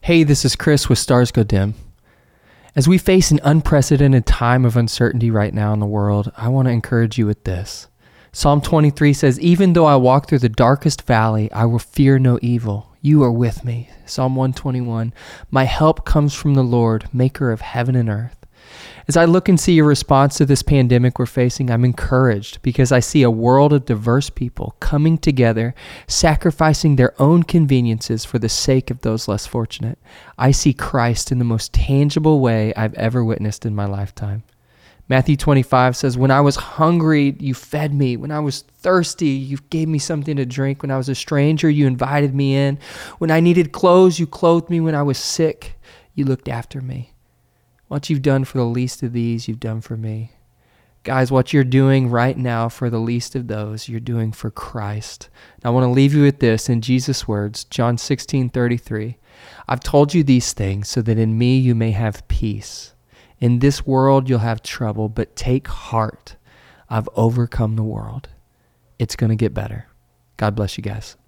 Hey, this is Chris with Stars Go Dim. As we face an unprecedented time of uncertainty right now in the world, I want to encourage you with this. Psalm 23 says, "Even though I walk through the darkest valley, I will fear no evil. You are with me." Psalm 121, "My help comes from the Lord, maker of heaven and earth." As I look and see your response to this pandemic we're facing, I'm encouraged because I see a world of diverse people coming together, sacrificing their own conveniences for the sake of those less fortunate. I see Christ in the most tangible way I've ever witnessed in my lifetime. Matthew 25 says, "When I was hungry, you fed me. When I was thirsty, you gave me something to drink. When I was a stranger, you invited me in. When I needed clothes, you clothed me. When I was sick, you looked after me." What you've done for the least of these, you've done for me. Guys, what you're doing right now for the least of those, you're doing for Christ. And I want to leave you with this in Jesus' words, John 16:33. "I've told you these things so that in me you may have peace. In this world you'll have trouble, but take heart. I've overcome the world." It's going to get better. God bless you guys.